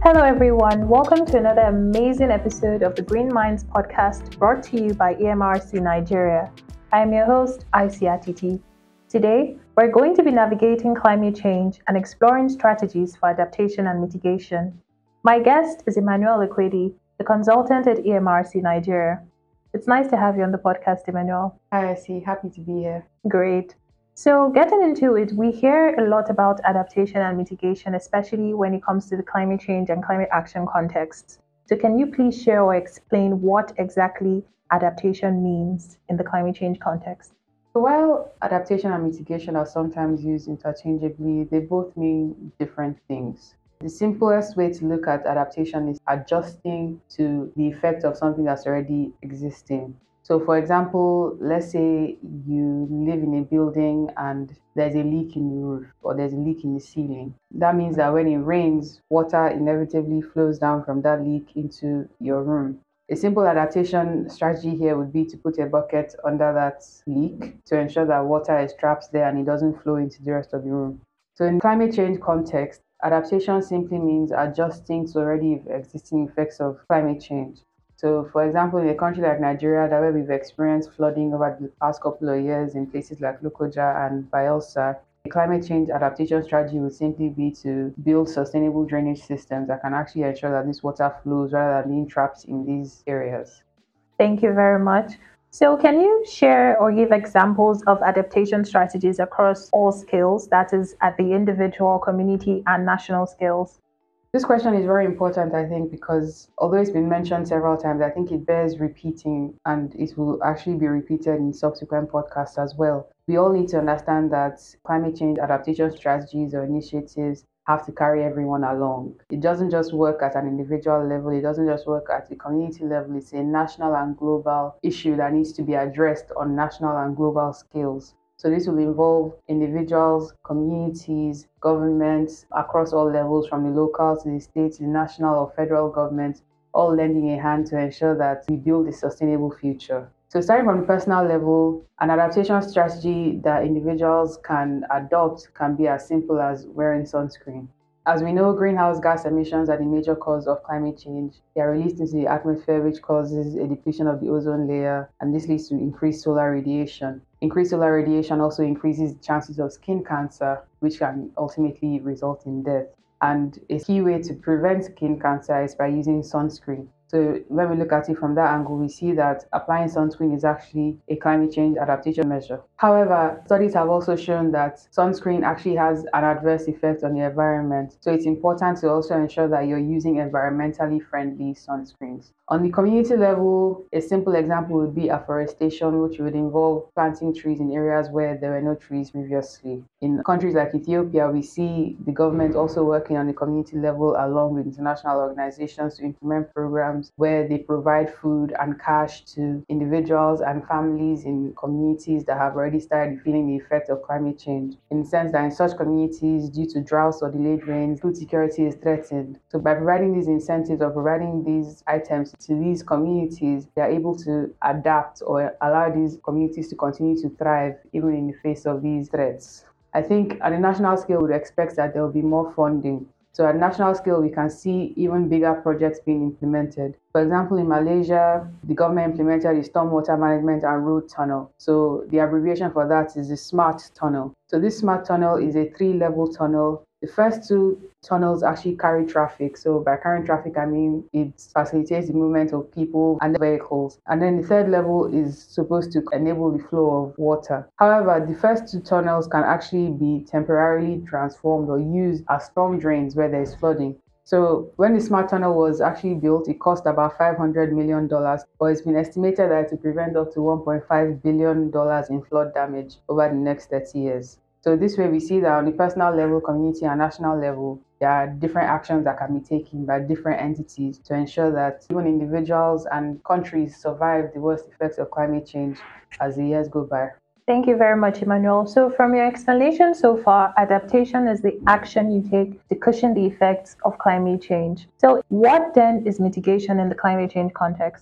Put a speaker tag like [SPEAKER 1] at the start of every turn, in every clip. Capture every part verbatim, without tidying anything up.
[SPEAKER 1] Hello, everyone. Welcome to another amazing episode of the Green Minds podcast brought to you by E M R C Nigeria. I am your host, Aisy Atiti. Today, we're going to be navigating climate change and exploring strategies for adaptation and mitigation. My guest is Emmanuel Ekwedi, the consultant at E M R C Nigeria. It's nice to have you on the podcast, Emmanuel.
[SPEAKER 2] Hi, Aisy. Happy to be here.
[SPEAKER 1] Great. So, getting into it, we hear a lot about adaptation and mitigation, especially when it comes to the climate change and climate action contexts. So, can you please share or explain what exactly adaptation means in the climate change context?
[SPEAKER 2] So while adaptation and mitigation are sometimes used interchangeably, they both mean different things. The simplest way to look at adaptation is adjusting to the effect of something that's already existing. So for example, let's say you live in a building and there's a leak in the roof or there's a leak in the ceiling. That means that when it rains, water inevitably flows down from that leak into your room. A simple adaptation strategy here would be to put a bucket under that leak to ensure that water is trapped there and it doesn't flow into the rest of the room. So in climate change context, adaptation simply means adjusting to already existing effects of climate change. So, for example, in a country like Nigeria, that where we've experienced flooding over the past couple of years in places like Lokoja and Bayelsa, a climate change adaptation strategy would simply be to build sustainable drainage systems that can actually ensure that this water flows rather than being trapped in these areas.
[SPEAKER 1] Thank you very much. So, can you share or give examples of adaptation strategies across all scales, that is, at the individual, community, and national scales?
[SPEAKER 2] This question is very important, I think, because although it's been mentioned several times, I think it bears repeating and it will actually be repeated in subsequent podcasts as well. We all need to understand that climate change adaptation strategies or initiatives have to carry everyone along. It doesn't just work at an individual level, it doesn't just work at the community level, it's a national and global issue that needs to be addressed on national and global scales. So this will involve individuals, communities, governments across all levels, from the local to the state, to the national or federal government, all lending a hand to ensure that we build a sustainable future. So starting from the personal level, an adaptation strategy that individuals can adopt can be as simple as wearing sunscreen. As we know, greenhouse gas emissions are the major cause of climate change. They are released into the atmosphere, which causes a depletion of the ozone layer, and this leads to increased solar radiation. Increased solar radiation also increases the chances of skin cancer, which can ultimately result in death. And a key way to prevent skin cancer is by using sunscreen. So when we look at it from that angle, we see that applying sunscreen is actually a climate change adaptation measure. However, studies have also shown that sunscreen actually has an adverse effect on the environment. So it's important to also ensure that you're using environmentally friendly sunscreens. On the community level, a simple example would be afforestation, which would involve planting trees in areas where there were no trees previously. In countries like Ethiopia, we see the government also working on the community level along with international organizations to implement programs where they provide food and cash to individuals and families in communities that have already started feeling the effect of climate change. In the sense that in such communities, due to droughts or delayed rains, food security is threatened. So by providing these incentives or providing these items to these communities, they are able to adapt or allow these communities to continue to thrive even in the face of these threats. I think at a national scale, we would expect that there will be more funding. So at national scale, we can see even bigger projects being implemented. For example, in Malaysia, the government implemented the stormwater management and road tunnel. So the abbreviation for that is the SMART tunnel. So this SMART tunnel is a three-level tunnel. The first two tunnels actually carry traffic. So by carrying traffic, I mean it facilitates the movement of people and vehicles. And then the third level is supposed to enable the flow of water. However, the first two tunnels can actually be temporarily transformed or used as storm drains where there is flooding. So when the SMART tunnel was actually built, it cost about five hundred million dollars, but it's been estimated that it will prevent up to one point five billion dollars in flood damage over the next thirty years. So this way we see that on the personal level, community and national level, there are different actions that can be taken by different entities to ensure that even individuals and countries survive the worst effects of climate change as the years go by.
[SPEAKER 1] Thank you very much, Emmanuel. So from your explanation so far, adaptation is the action you take to cushion the effects of climate change. So what then is mitigation in the climate change context?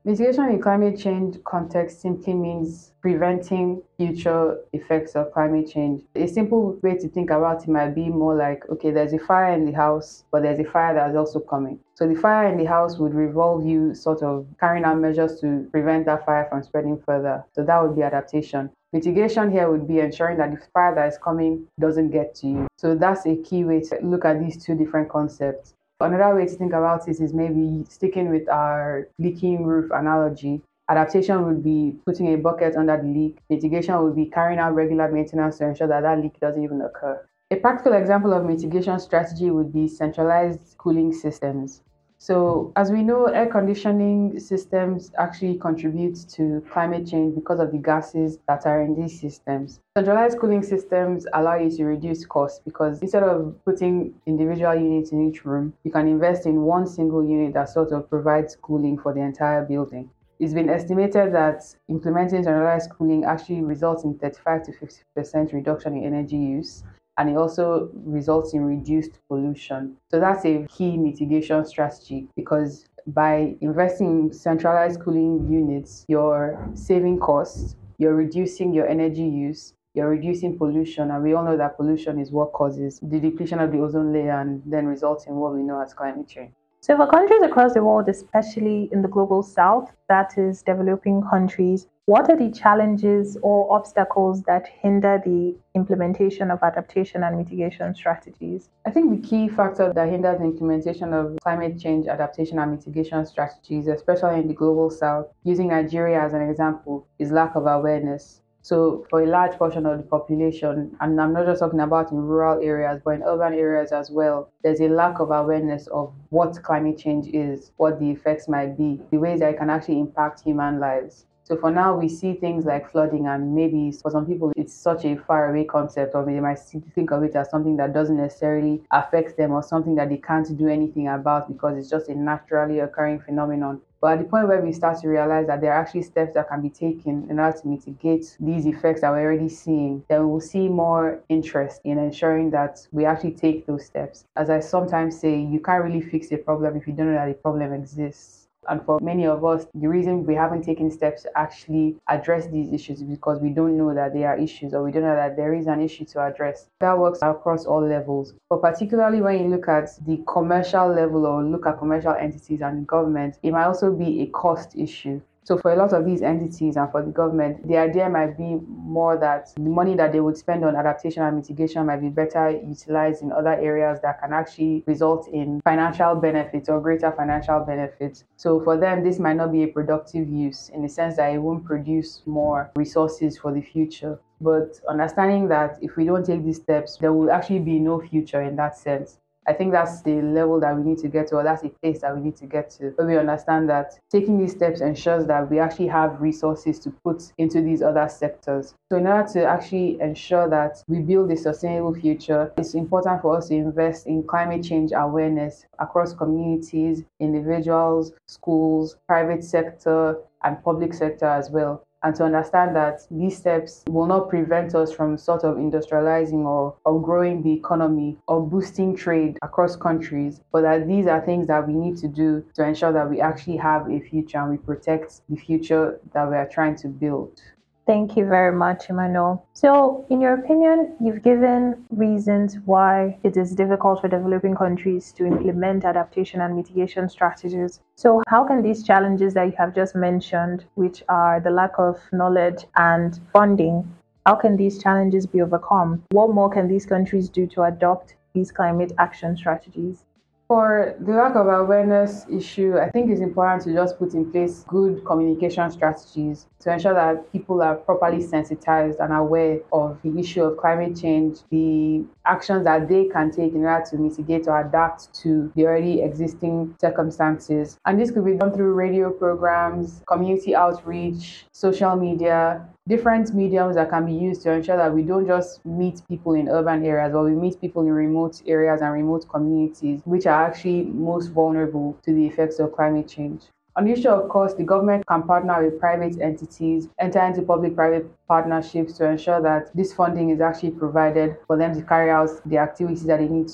[SPEAKER 2] Mitigation in climate change context simply means preventing future effects of climate change. A simple way to think about it might be more like, okay, there's a fire in the house, but there's a fire that's also coming. So the fire in the house would revolve you sort of carrying out measures to prevent that fire from spreading further. So that would be adaptation. Mitigation here would be ensuring that the fire that is coming doesn't get to you. So that's a key way to look at these two different concepts. Another way to think about it is maybe sticking with our leaking roof analogy. Adaptation would be putting a bucket under the leak. Mitigation would be carrying out regular maintenance to ensure that that leak doesn't even occur. A practical example of mitigation strategy would be centralized cooling systems. So, as we know, air conditioning systems actually contribute to climate change because of the gases that are in these systems. Centralized cooling systems allow you to reduce costs because instead of putting individual units in each room, you can invest in one single unit that sort of provides cooling for the entire building. It's been estimated that implementing centralized cooling actually results in thirty-five to fifty percent reduction in energy use, and it also results in reduced pollution. So that's a key mitigation strategy because by investing in centralized cooling units, you're saving costs, you're reducing your energy use, you're reducing pollution, and we all know that pollution is what causes the depletion of the ozone layer and then results in what we know as climate change.
[SPEAKER 1] So, for countries across the world, especially in the global south, that is developing countries, what are the challenges or obstacles that hinder the implementation of adaptation and mitigation strategies?
[SPEAKER 2] I think the key factor that hinders the implementation of climate change adaptation and mitigation strategies, especially in the global south, using Nigeria as an example, is lack of awareness. So for a large portion of the population, and I'm not just talking about in rural areas, but in urban areas as well, there's a lack of awareness of what climate change is, what the effects might be, the ways that it can actually impact human lives. So for now, we see things like flooding, and maybe for some people, it's such a faraway concept, or they might think of it as something that doesn't necessarily affect them or something that they can't do anything about because it's just a naturally occurring phenomenon. But at the point where we start to realize that there are actually steps that can be taken in order to mitigate these effects that we're already seeing, then we'll see more interest in ensuring that we actually take those steps. As I sometimes say, you can't really fix a problem if you don't know that the problem exists. And for many of us, the reason we haven't taken steps to actually address these issues is because we don't know that they are issues, or we don't know that there is an issue to address. That works across all levels. But particularly when you look at the commercial level or look at commercial entities and the government, it might also be a cost issue. So for a lot of these entities and for the government, the idea might be more that the money that they would spend on adaptation and mitigation might be better utilized in other areas that can actually result in financial benefits or greater financial benefits. So for them, this might not be a productive use in the sense that it won't produce more resources for the future. But understanding that if we don't take these steps, there will actually be no future in that sense. I think that's the level that we need to get to, or that's the place that we need to get to, where we understand that taking these steps ensures that we actually have resources to put into these other sectors. So in order to actually ensure that we build a sustainable future, it's important for us to invest in climate change awareness across communities, individuals, schools, private sector, and public sector as well. And to understand that these steps will not prevent us from sort of industrializing or, or growing the economy or boosting trade across countries, but that these are things that we need to do to ensure that we actually have a future and we protect the future that we are trying to build.
[SPEAKER 1] Thank you very much, Emmanuel. So, in your opinion, you've given reasons why it is difficult for developing countries to implement adaptation and mitigation strategies. So, how can these challenges that you have just mentioned, which are the lack of knowledge and funding, how can these challenges be overcome? What more can these countries do to adopt these climate action strategies?
[SPEAKER 2] For the lack of awareness issue, I think it's important to just put in place good communication strategies to ensure that people are properly sensitized and aware of the issue of climate change, the actions that they can take in order to mitigate or adapt to the already existing circumstances. And this could be done through radio programs, community outreach, social media, different mediums that can be used to ensure that we don't just meet people in urban areas, but we meet people in remote areas and remote communities, which are actually most vulnerable to the effects of climate change. On the issue of course, the government can partner with private entities, enter into public-private partnerships to ensure that this funding is actually provided for them to carry out the activities that they need to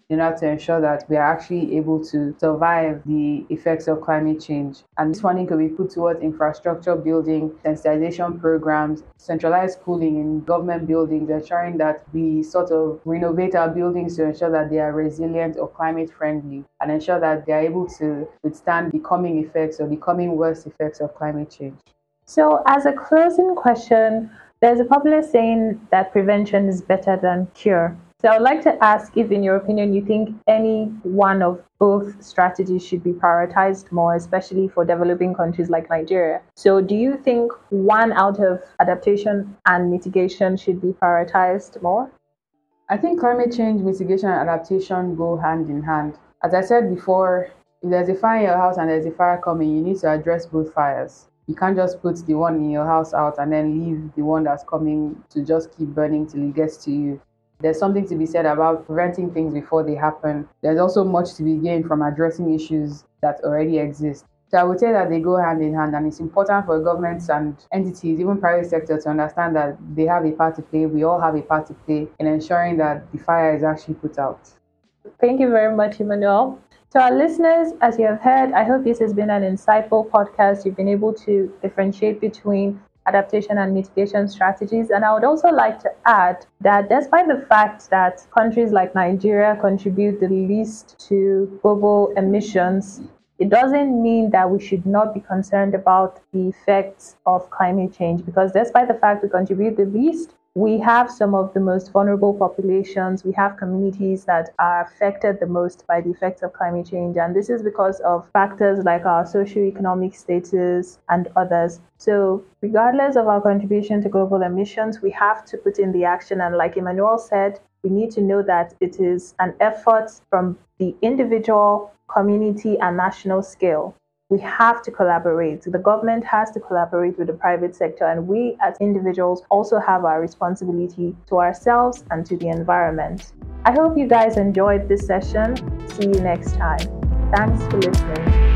[SPEAKER 2] in order to ensure that we are actually able to survive the effects of climate change. And this funding could be put towards infrastructure building, sensitization programs, centralized cooling in government buildings, ensuring that we sort of renovate our buildings to ensure that they are resilient or climate friendly, and ensure that they are able to withstand the coming effects or the coming worst effects of climate change.
[SPEAKER 1] So, as a closing question, there's a popular saying that prevention is better than cure. So, I would like to ask if, in your opinion, you think any one of both strategies should be prioritized more, especially for developing countries like Nigeria. So, do you think one out of adaptation and mitigation should be prioritized more?
[SPEAKER 2] I think climate change mitigation and adaptation go hand in hand. As I said before, if there's a fire in your house and there's a fire coming, you need to address both fires. You can't just put the one in your house out and then leave the one that's coming to just keep burning till it gets to you. There's something to be said about preventing things before they happen. There's also much to be gained from addressing issues that already exist. So I would say that they go hand in hand, and it's important for governments and entities, even private sector, to understand that they have a part to play. We all have a part to play in ensuring that the fire is actually put out.
[SPEAKER 1] Thank you very much, Emmanuel. To our listeners, as you have heard, I hope this has been an insightful podcast. You've been able to differentiate between adaptation and mitigation strategies. And I would also like to add that despite the fact that countries like Nigeria contribute the least to global emissions, it doesn't mean that we should not be concerned about the effects of climate change, because despite the fact we contribute the least, we have some of the most vulnerable populations. We have communities that are affected the most by the effects of climate change. And this is because of factors like our socioeconomic status and others. So regardless of our contribution to global emissions, we have to put in the action. And like Emmanuel said, we need to know that it is an effort from the individual, community, and national scale. We have to collaborate. The government has to collaborate with the private sector, and we as individuals also have our responsibility to ourselves and to the environment. I hope you guys enjoyed this session. See you next time. Thanks for listening.